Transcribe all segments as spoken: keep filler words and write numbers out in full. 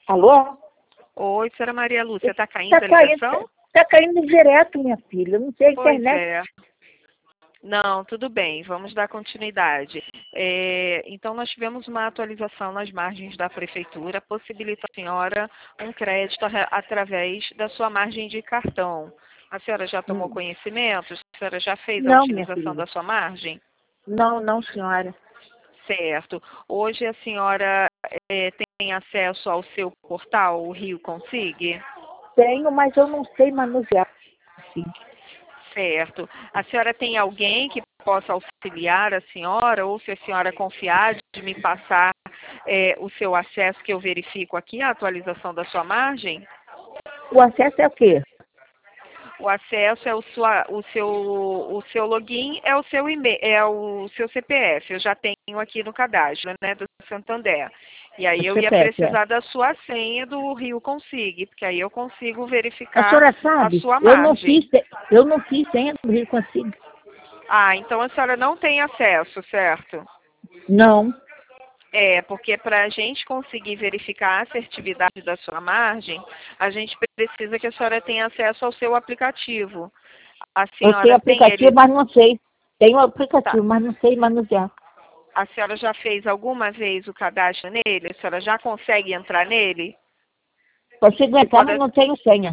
Alô? Oi, senhora Maria Lúcia, está caindo Tá a ligação? caindo, tá caindo direto, minha filha. Eu não sei a Pois internet. é. Não, tudo bem, vamos dar continuidade. É, então, nós tivemos uma atualização nas margens da prefeitura, possibilita a senhora um crédito a- através da sua margem de cartão. A senhora já tomou Hum. conhecimento? A senhora já fez a Não, minha utilização filha. da sua margem? Não, não, senhora. Certo. Hoje a senhora é, tem acesso ao seu portal, o Rio Consigue? Tenho, mas eu não sei manusear. Sim. Certo. A senhora tem alguém que possa auxiliar a senhora, ou se a senhora confiar de me passar é, o seu acesso, que eu verifico aqui a atualização da sua margem? O acesso é o quê? O acesso é o, sua, o, seu, o seu login, é o seu e-mail, é o seu C P F. Eu já tenho aqui no cadastro, né, do Santander. E aí O eu ia C P F, é. precisar da sua senha do Rio Consigue, porque aí eu consigo A verificar senhora a sabe? sua Eu não margem. fiz, eu não fiz senha do Rio Consigo. Ah, então a senhora não tem acesso, certo? Não. É, porque para a gente conseguir verificar a assertividade da sua margem, a gente precisa que a senhora tenha acesso ao seu aplicativo. A Eu tenho senhora tem aplicativo, ele? mas não sei. Tenho Tá. aplicativo, mas não sei manusear. A senhora já fez alguma vez o cadastro nele? A senhora já consegue entrar nele? Consigo entrar, Quando mas a- não tenho senha.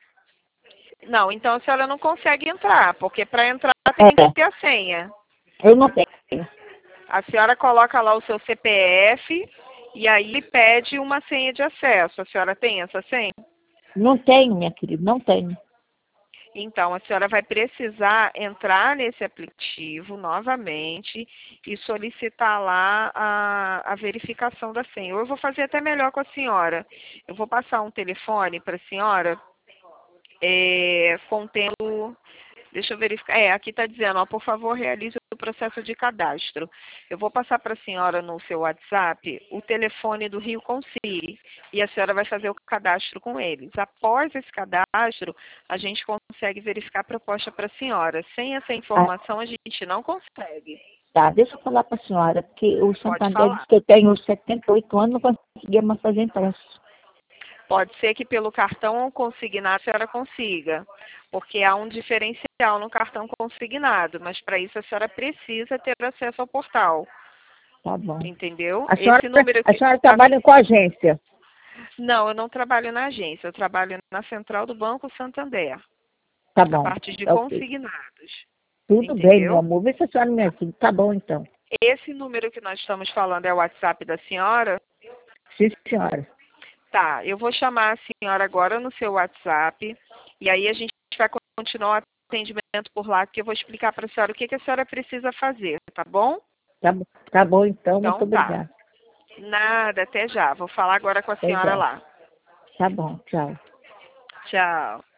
Não, então a senhora não consegue entrar, porque para entrar tem que É, ter a senha. eu não tenho. A senhora coloca lá o seu C P F e aí pede uma senha de acesso. A senhora tem essa senha? Não tenho, minha querida, não tenho. Então, a senhora vai precisar entrar nesse aplicativo novamente e solicitar lá a, a verificação da senha. Eu vou fazer até melhor com a senhora. Eu vou passar um telefone para a senhora é, contendo. Deixa eu verificar. É, aqui está dizendo, ó, por favor, realize o processo de cadastro. Eu vou passar para a senhora no seu WhatsApp o telefone do Rio Consigue e a senhora vai fazer o cadastro com eles. Após esse cadastro, a gente consegue verificar a proposta para a senhora. Sem essa Ah, informação, a gente não consegue. tá, deixa eu falar para a senhora, porque o Pode Santander falar. disse que eu tenho setenta e oito anos, não conseguia mais fazer empréstimo. Pode ser que pelo cartão consignado a senhora consiga, porque há um diferencial no cartão consignado, mas para isso a senhora precisa ter acesso ao portal, Tá bom. entendeu? A senhora, Esse número a que... senhora a- trabalha com agência, Não, eu não trabalho na agência, eu trabalho na central do Banco Santander, tá na bom. parte de Tá ok. consignados, Tudo bem, meu entendeu? amor. Vê se a senhora me ajuda. Tá bom, então. Esse número que nós estamos falando é o WhatsApp da senhora? Sim, senhora. Tá, eu vou chamar a senhora agora no seu WhatsApp e aí a gente vai continuar o atendimento por lá, que eu vou explicar para a senhora o que, que a senhora precisa fazer, tá bom? Tá, bom. Tá bom, então. Muito Então tá. obrigada. Nada, até já. Vou falar agora com a Até senhora já. lá. Tá bom, tchau. Tchau.